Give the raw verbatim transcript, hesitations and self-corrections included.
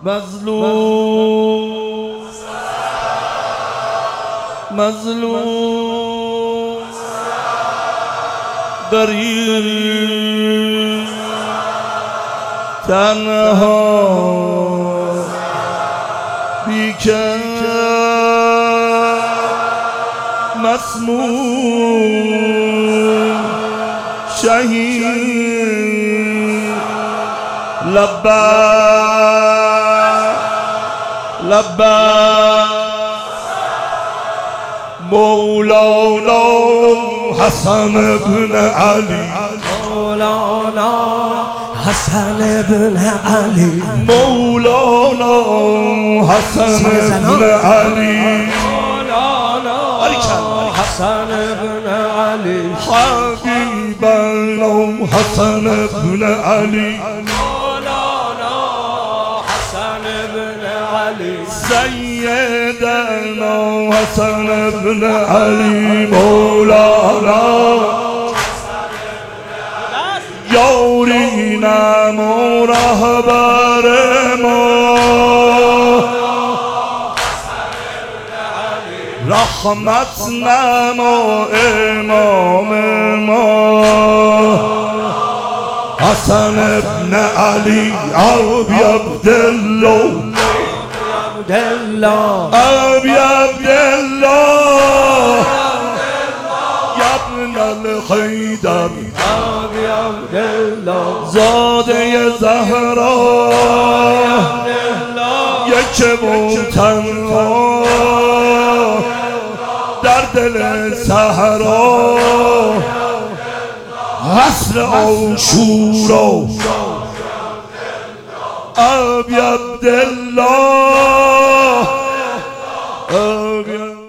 مظلوم مظلوم غریب تنها بیکس مسموم شهید لبیک لبیک مولانا حسن بن علی مولانا حسن بن علی مولانا حسن بن علی مولانا حسن بن علی حبیب الله حسن بن علی مولانا حسن بن علی سیدنا حسن بن علی مولانا یاری نما رهبر ما رحمت نما امام ما حسن ابن علی ابی عبدالله ابی عبدالله یا ابن الحیدر ابی عبدالله زاده زهرا یک و تنها در دل صحرا حسن عاشورا ابی عبدالله ابی